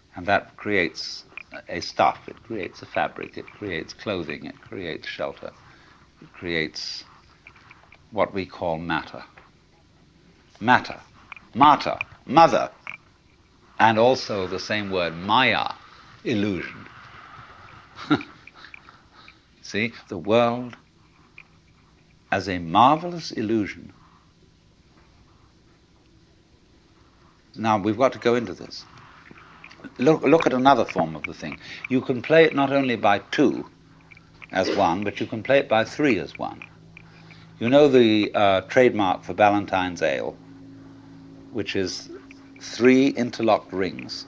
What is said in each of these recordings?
And that creates a stuff, it creates a fabric, it creates clothing, it creates shelter, it creates what we call matter. Matter, mata, mother, and also the same word, maya, illusion. See, the world as a marvelous illusion. Now, we've got to go into this. Look at another form of the thing. You can play it not only by two as one, but you can play it by three as one. You know the trademark for Ballantine's Ale, which is 3 interlocked rings.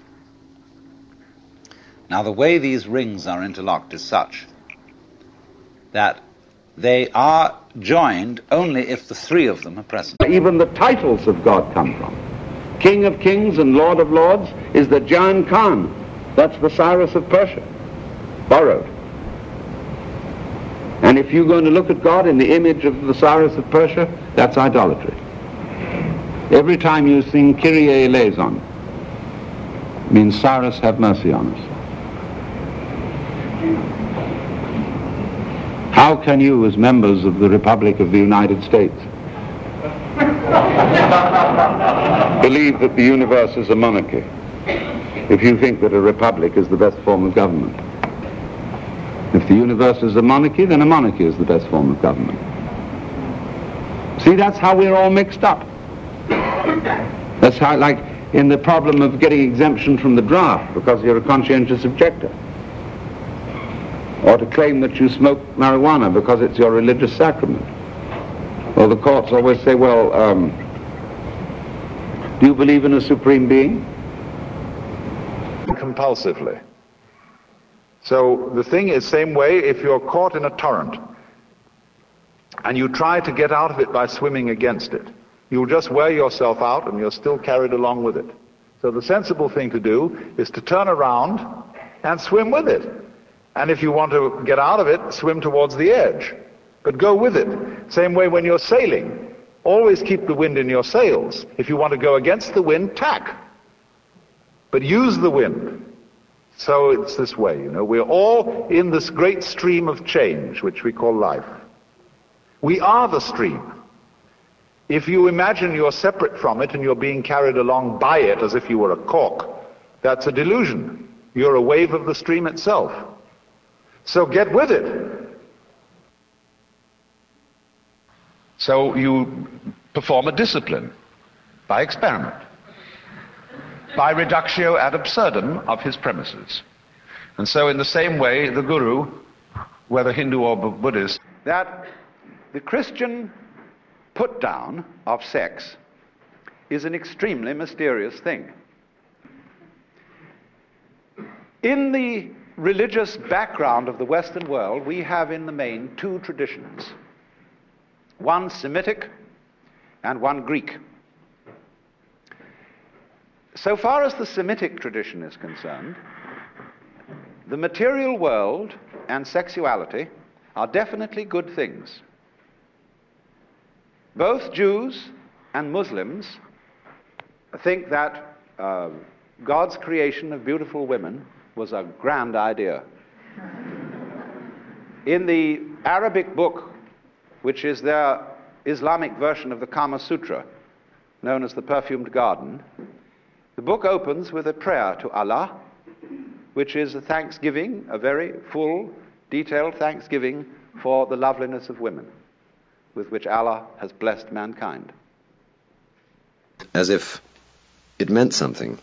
Now, the way these rings are interlocked is such that they are joined only if the 3 of them are present. Even the titles of God come from. King of Kings and Lord of Lords is the Jan Khan. That's the Cyrus of Persia, borrowed. And if you're going to look at God in the image of the Cyrus of Persia, that's idolatry. Every time you sing Kyrie eleison, means Cyrus, have mercy on us. How can you, as members of the Republic of the United States, believe that the universe is a monarchy if you think that a republic is the best form of government? If the universe is a monarchy, then a monarchy is the best form of government. See, that's how we're all mixed up. That's how, like in the problem of getting exemption from the draft because you're a conscientious objector, or to claim that you smoke marijuana because it's your religious sacrament. Well, the courts always say, well, do you believe in a supreme being? Compulsively. So the thing is, same way, if you're caught in a torrent and you try to get out of it by swimming against it, you'll just wear yourself out and you're still carried along with it. So the sensible thing to do is to turn around and swim with it. And if you want to get out of it, swim towards the edge. But go with it. Same way when you're sailing. Always keep the wind in your sails. If you want to go against the wind, tack. But use the wind. So it's this way, you know. We're all in this great stream of change, which we call life. We are the stream. If you imagine you're separate from it and you're being carried along by it as if you were a cork, that's a delusion. You're a wave of the stream itself. So get with it. So you perform a discipline by experiment, by reductio ad absurdum of his premises. And so in the same way, the Guru, whether Hindu or Buddhist, That the Christian put down of sex is an extremely mysterious thing. In the religious background of the Western world, we have in the main 2 traditions. One Semitic and one Greek. So far as the Semitic tradition is concerned, the material world and sexuality are definitely good things. Both Jews and Muslims think that God's creation of beautiful women was a grand idea. In the Arabic book, which is their Islamic version of the Kama Sutra, known as the Perfumed Garden, the book opens with a prayer to Allah, which is a thanksgiving, a very full, detailed thanksgiving for the loveliness of women, with which Allah has blessed mankind. As if it meant something.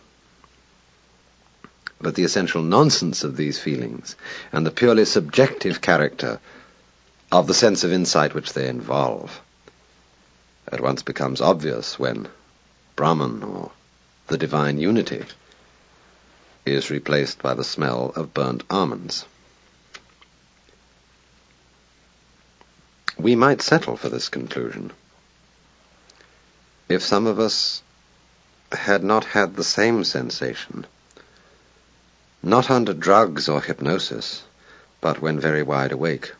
But the essential nonsense of these feelings and the purely subjective character of the sense of insight which they involve at once becomes obvious when Brahman, or the divine unity, is replaced by the smell of burnt almonds. We might settle for this conclusion if some of us had not had the same sensation, not under drugs or hypnosis, but when very wide awake.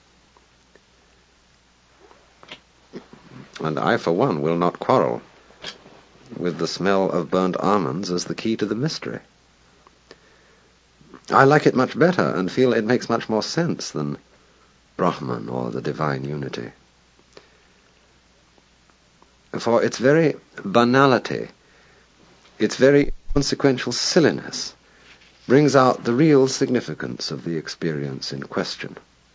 And I, for one, will not quarrel with the smell of burnt almonds as the key to the mystery. I like it much better and feel it makes much more sense than Brahman or the divine unity. For its very banality, its very consequential silliness, brings out the real significance of the experience in question.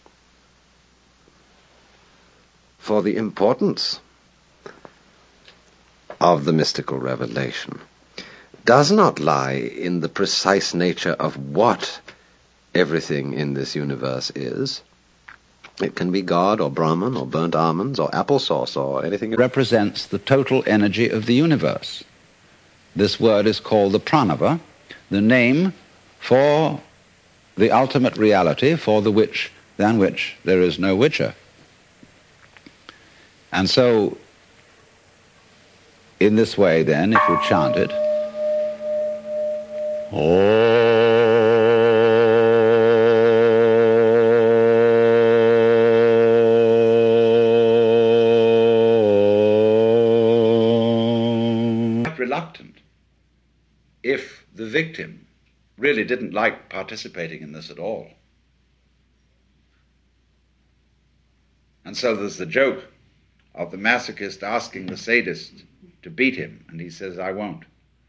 For the importance of the mystical revelation does not lie in the precise nature of what everything in this universe is. It can be God or Brahman or burnt almonds or applesauce or anything. It represents the total energy of the universe. This word is called the pranava, the name for the ultimate reality for the which than which there is no whicher. And so, in this way then, if you chant it, reluctant if the victim really didn't like participating in this at all. And so there's the joke of the masochist asking the sadist to beat him, and he says, I won't.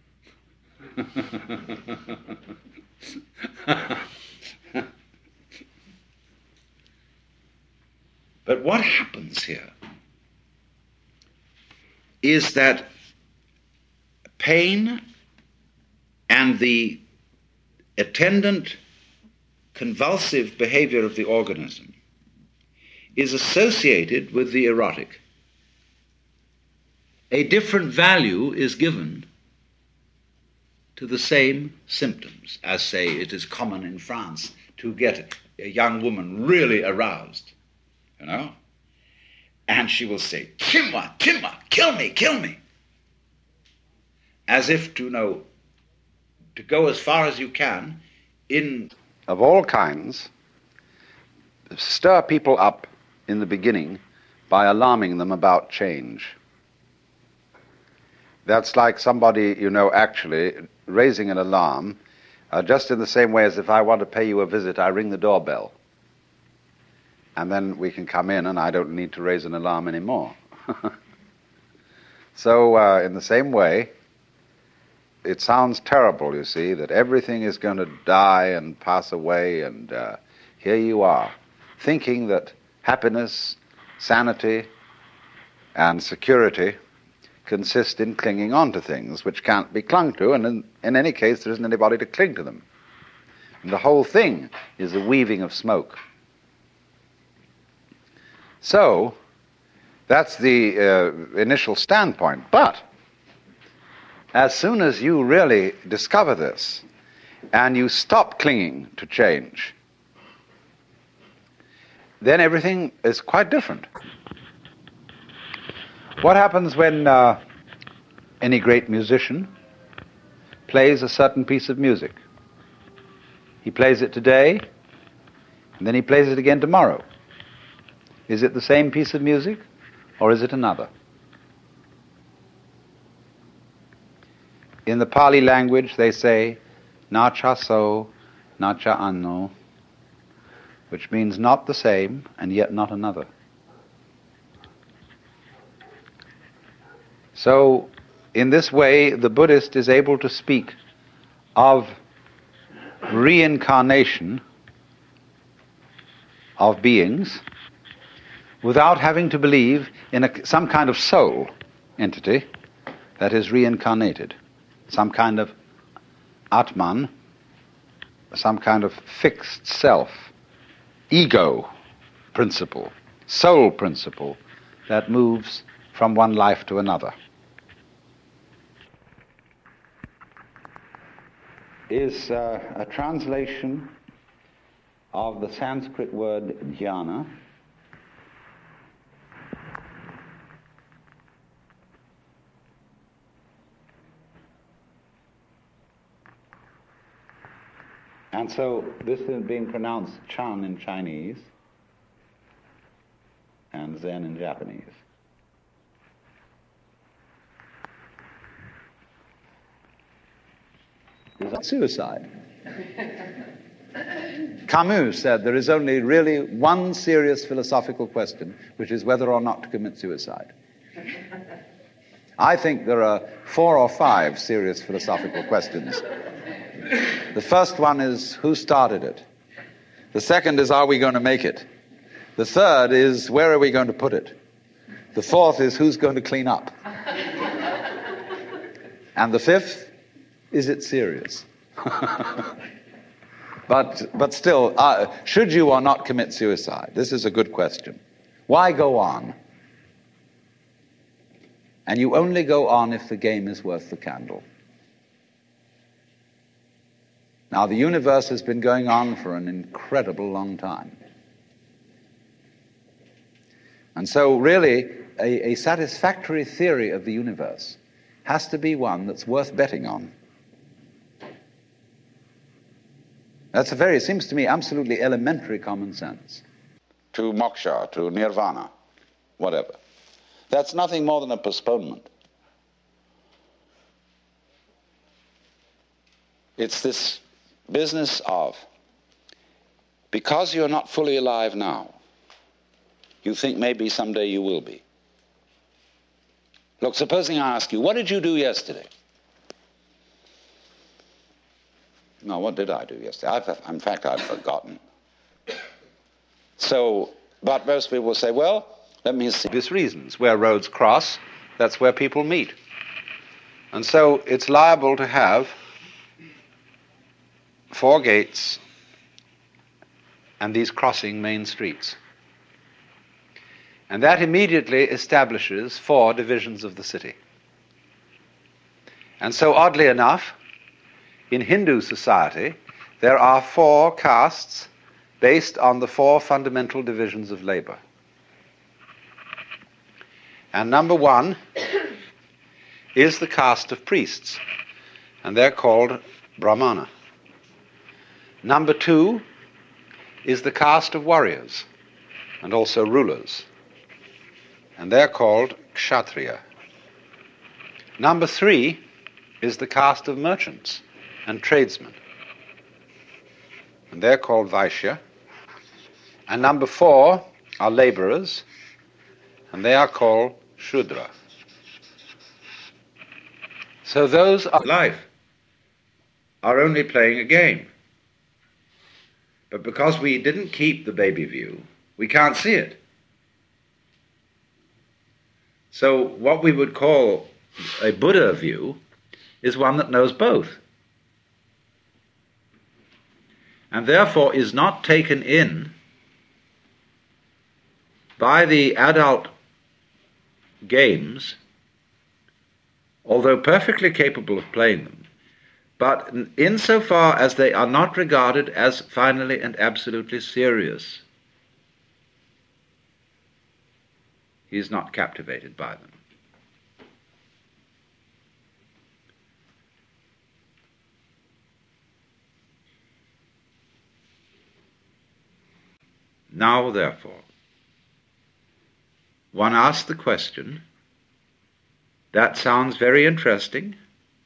But what happens here is that pain and the attendant convulsive behavior of the organism is associated with the erotic. A different value is given to the same symptoms, as, say, it is common in France to get a young woman really aroused, you know, and she will say, "Tue-moi, tue-moi, kill me, kill me," as if to know, to go as far as you can in of all kinds, stir people up in the beginning by alarming them about change. That's like somebody, you know, actually raising an alarm, just in the same way as if I want to pay you a visit, I ring the doorbell. And then we can come in and I don't need to raise an alarm anymore. So in the same way, it sounds terrible, you see, that everything is going to die and pass away, and here you are, thinking that happiness, sanity, and security consist in clinging on to things which can't be clung to, and in any case there isn't anybody to cling to them. And the whole thing is a weaving of smoke. So, that's the initial standpoint. But, as soon as you really discover this, and you stop clinging to change, then everything is quite different. What happens when any great musician plays a certain piece of music? He plays it today, and then he plays it again tomorrow. Is it the same piece of music, or is it another? In the Pali language, they say, "Na cha so, na cha anno," which means not the same, and yet not another. So, in this way, the Buddhist is able to speak of reincarnation of beings without having to believe in some kind of soul entity that is reincarnated, some kind of Atman, some kind of fixed self, ego principle, soul principle that moves from one life to another. Is a translation of the Sanskrit word jnana, and so this is being pronounced Chan in Chinese and Zen in Japanese. Is that suicide? Camus said there is only really one serious philosophical question, which is whether or not to commit suicide. I think there are 4 or 5 serious philosophical questions. The first one is, who started it? The second is, are we going to make it? The third is, where are we going to put it? The fourth is, who's going to clean up? And the fifth, is it serious? But still, should you or not commit suicide? This is a good question. Why go on? And you only go on if the game is worth the candle. Now, the universe has been going on for an incredible long time. And so, really, a satisfactory theory of the universe has to be one that's worth betting on. That's seems to me, absolutely elementary common sense. To moksha, to nirvana, whatever. That's nothing more than a postponement. It's this business of, because you're not fully alive now, you think maybe someday you will be. Look, supposing I ask you, what did you do yesterday? No, what did I do yesterday? In fact, I've forgotten. So, but most people say, well, let me see. Obvious reasons. Where roads cross, that's where people meet. And so it's liable to have 4 gates and these crossing main streets. And that immediately establishes 4 divisions of the city. And so, oddly enough, in Hindu society, there are 4 castes based on the 4 fundamental divisions of labor. And number 1 is the caste of priests, and they're called Brahmana. Number 2 is the caste of warriors, and also rulers, and they're called Kshatriya. Number 3 is the caste of merchants and tradesmen, and they're called Vaishya. And number 4 are laborers, and they are called Shudra. So those are life, are only playing a game. But because we didn't keep the baby view, we can't see it. So what we would call a Buddha view is one that knows both, and therefore is not taken in by the adult games, although perfectly capable of playing them, but insofar as they are not regarded as finally and absolutely serious, he is not captivated by them. Now, therefore, one asks the question, that sounds very interesting,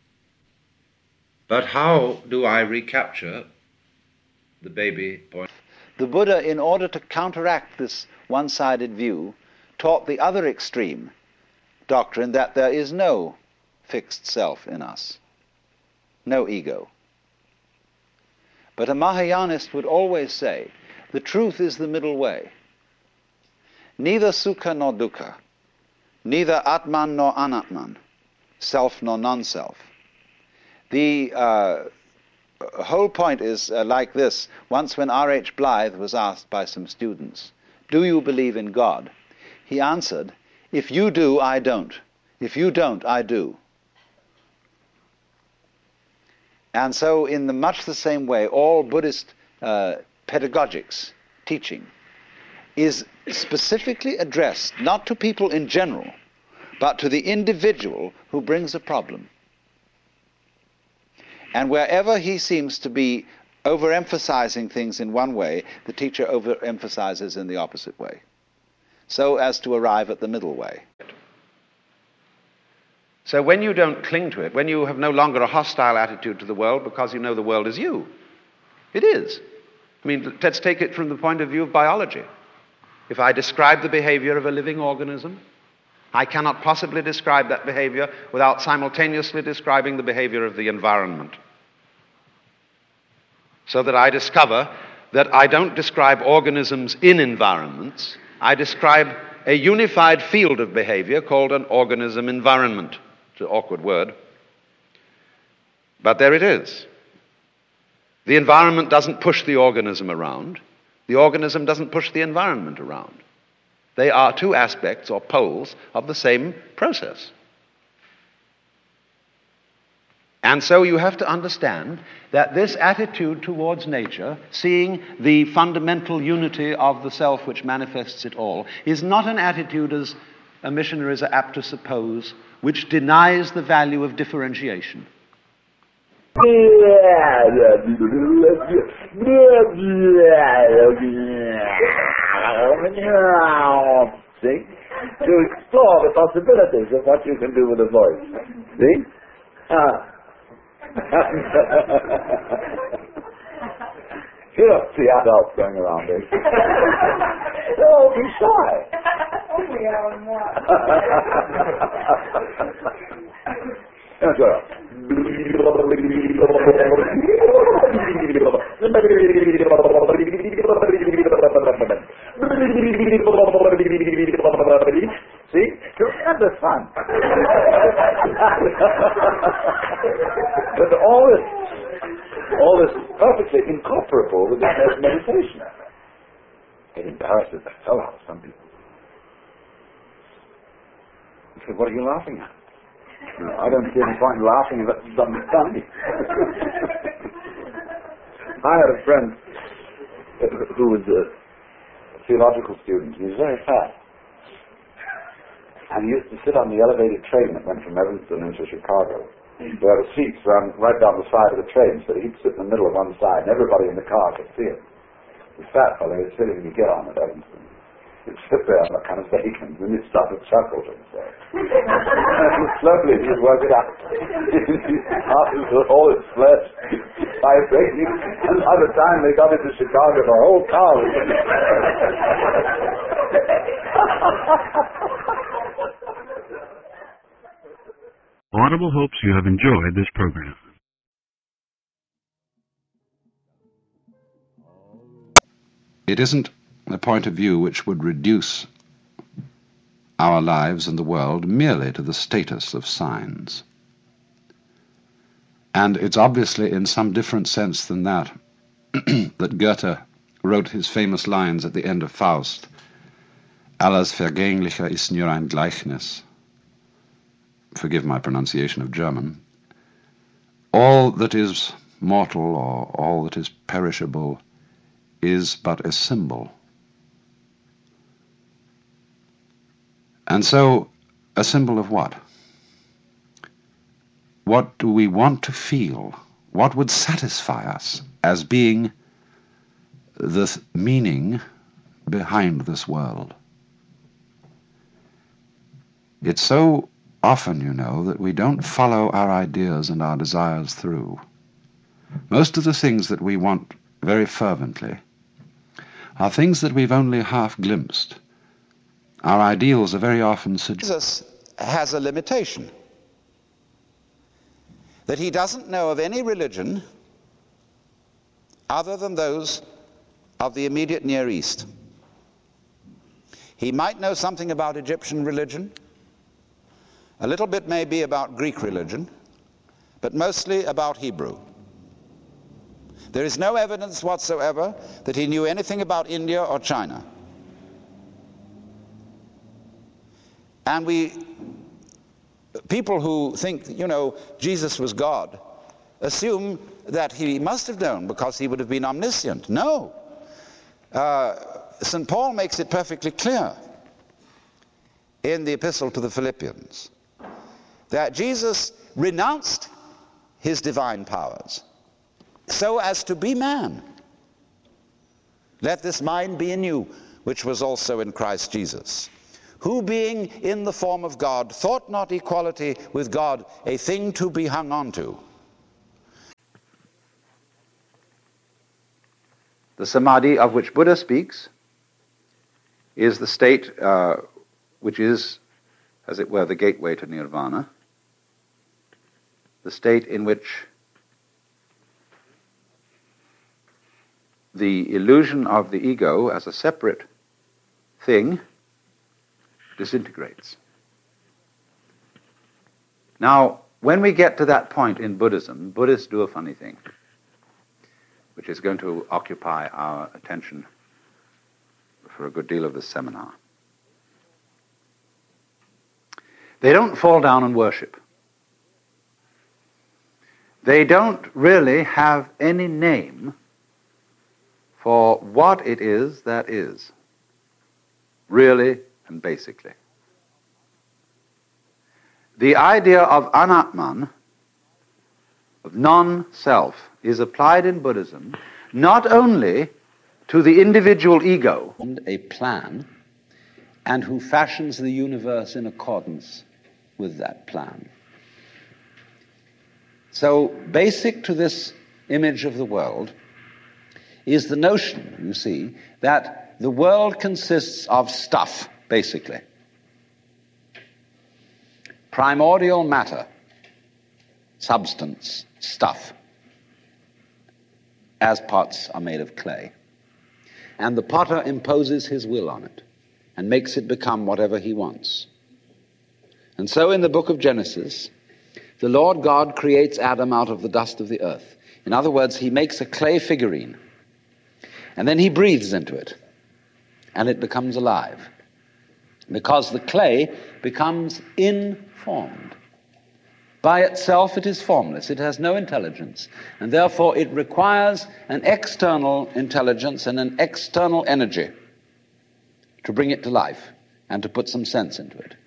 but how do I recapture the baby point? The Buddha, in order to counteract this one-sided view, taught the other extreme doctrine that there is no fixed self in us, no ego. But a Mahayanist would always say, the truth is the middle way. Neither sukha nor dukkha, neither atman nor anatman, self nor non-self. The whole point is like this. Once when R.H. Blythe was asked by some students, do you believe in God? He answered, if you do, I don't. If you don't, I do. And so in much the same way, all Buddhist pedagogics, teaching, is specifically addressed not to people in general, but to the individual who brings a problem. And wherever he seems to be overemphasizing things in one way, the teacher overemphasizes in the opposite way, so as to arrive at the middle way. So when you don't cling to it, when you have no longer a hostile attitude to the world because you know the world is you, it is. I mean, let's take it from the point of view of biology. If I describe the behavior of a living organism, I cannot possibly describe that behavior without simultaneously describing the behavior of the environment. So that I discover that I don't describe organisms in environments, I describe a unified field of behavior called an organism environment. It's an awkward word, but there it is. The environment doesn't push the organism around. The organism doesn't push the environment around. They are two aspects or poles of the same process. And so you have to understand that this attitude towards nature, seeing the fundamental unity of the self which manifests it all, is not an attitude, as missionaries are apt to suppose, which denies the value of differentiation. See? To explore the possibilities of what you can do with a voice. See? You don't see adults going around this. Don't be shy. We are not. Now go. See? Tremendous fun. But all this perfectly incorporable with meditation. It embarrasses the hell out of some people. He said, what are you laughing at? I don't see any point in laughing if it's something funny. I had a friend who was a theological student. He was very fat. And he used to sit on the elevated train that went from Evanston into Chicago. There were seats right down the side of the train, so he'd sit in the middle of one side, and everybody in the car could see it. The fat fellow was sitting to get on at Evanston. He'd sit there on that kind of bacon, and he'd start to chuckle to himself. And slowly he'd work it out. All his flesh vibrating, and by the time they got into Chicago, the whole car was... Audible hopes you have enjoyed this program. It isn't a point of view which would reduce our lives and the world merely to the status of signs. And it's obviously in some different sense than that that Goethe wrote his famous lines at the end of Faust, Alles Vergängliche ist nur ein Gleichnis. Forgive my pronunciation of German. All that is mortal or all that is perishable is but a symbol. And so, a symbol of what? What do we want to feel? What would satisfy us as being the meaning behind this world? It's so often, you know, that we don't follow our ideas and our desires through. Most of the things that we want very fervently are things that we've only half glimpsed. Our ideals are very often Jesus has a limitation, that he doesn't know of any religion other than those of the immediate Near East. He might know something about Egyptian religion, a little bit maybe about Greek religion, but mostly about Hebrew. There is no evidence whatsoever that he knew anything about India or China. And people who think, you know, Jesus was God, assume that he must have known because he would have been omniscient. No. St. Paul makes it perfectly clear in the Epistle to the Philippians that Jesus renounced his divine powers so as to be man. Let this mind be in you, which was also in Christ Jesus, who being in the form of God, thought not equality with God a thing to be hung on to. The samadhi of which Buddha speaks is the state which is, as it were, the gateway to nirvana, the state in which the illusion of the ego as a separate thing disintegrates. Now, when we get to that point in Buddhism, Buddhists do a funny thing, which is going to occupy our attention for a good deal of this seminar. They don't fall down and worship. They don't really have any name for what it is that is, really and basically. The idea of anatman, of non-self, is applied in Buddhism not only to the individual ego, and a plan, and who fashions the universe in accordance with that plan. So basic to this image of the world is the notion, you see, that the world consists of stuff, basically. Primordial matter, substance, stuff, as pots are made of clay. And the potter imposes his will on it and makes it become whatever he wants. And so in the book of Genesis, the Lord God creates Adam out of the dust of the earth. In other words, he makes a clay figurine, and then he breathes into it, and it becomes alive. Because the clay becomes informed. By itself it is formless, it has no intelligence, and therefore it requires an external intelligence and an external energy to bring it to life and to put some sense into it.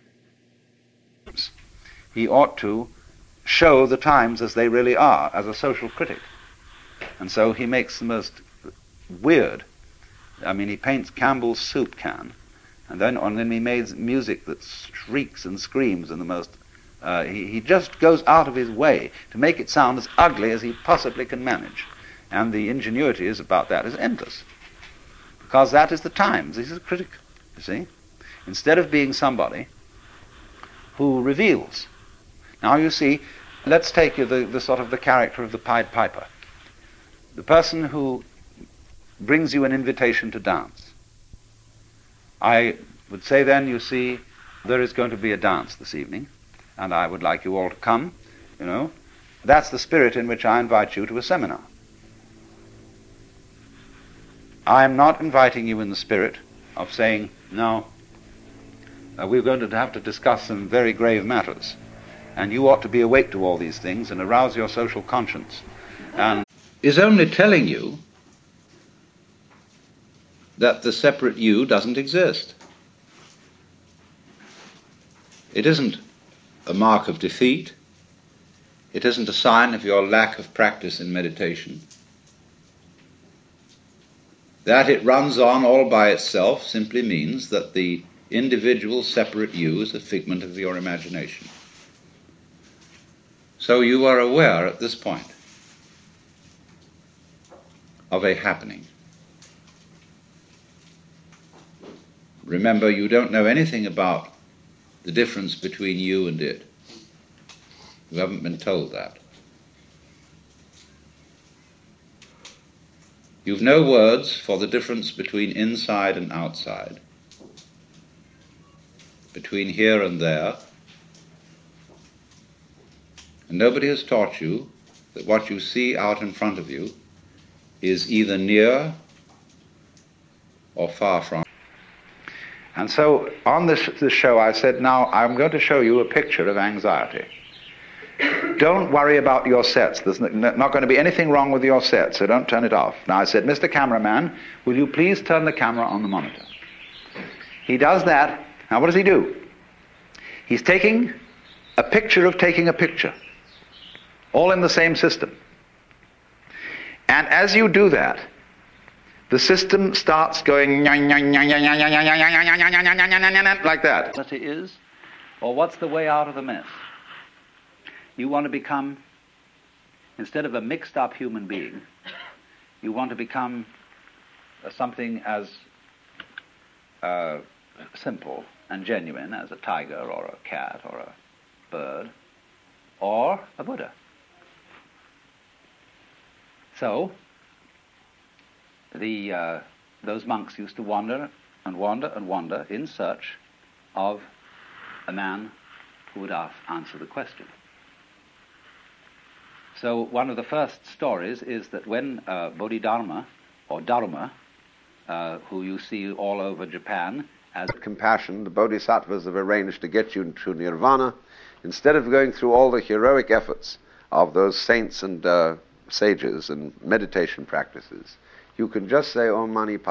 He ought to show the times as they really are, as a social critic. And so he makes the most weird, he paints Campbell's soup can, and then he made music that shrieks and screams in the most, he just goes out of his way to make it sound as ugly as he possibly can manage. And the ingenuity about that is endless. Because that is the times. He's a critic, you see. Instead of being somebody who reveals. Now you see, let's take the sort of the character of the Pied Piper. The person who brings you an invitation to dance. I would say then, you see, there is going to be a dance this evening, and I would like you all to come, you know. That's the spirit in which I invite you to a seminar. I am not inviting you in the spirit of saying, no, we're going to have to discuss some very grave matters, and you ought to be awake to all these things and arouse your social conscience. And is only telling you that the separate you doesn't exist. It isn't a mark of defeat. It isn't a sign of your lack of practice in meditation. That it runs on all by itself simply means that the individual separate you is a figment of your imagination. So you are aware at this point of a happening. Remember, you don't know anything about the difference between you and it. You haven't been told that. You've no words for the difference between inside and outside, between here and there. And nobody has taught you that what you see out in front of you is either near or far from. And so on this show I said, now I'm going to show you a picture of anxiety. Don't worry about your sets. There's not going to be anything wrong with your set, so don't turn it off. Now I said, Mr. Cameraman, will you please turn the camera on the monitor? He does that. Now what does he do? He's taking a picture of taking a picture, all in the same system. And as you do that, the system starts going like that. What it is, or what's the way out of the mess? You want to become, instead of a mixed up human being, you want to become something as simple and genuine as a tiger or a cat or a bird or a Buddha. So those monks used to wander and wander and wander in search of a man who would answer the question. So one of the first stories is that when Bodhidharma, or Dharma, who you see all over Japan as compassion, the bodhisattvas have arranged to get you to nirvana, instead of going through all the heroic efforts of those saints and sages and meditation practices, you can just say Om Mani Padme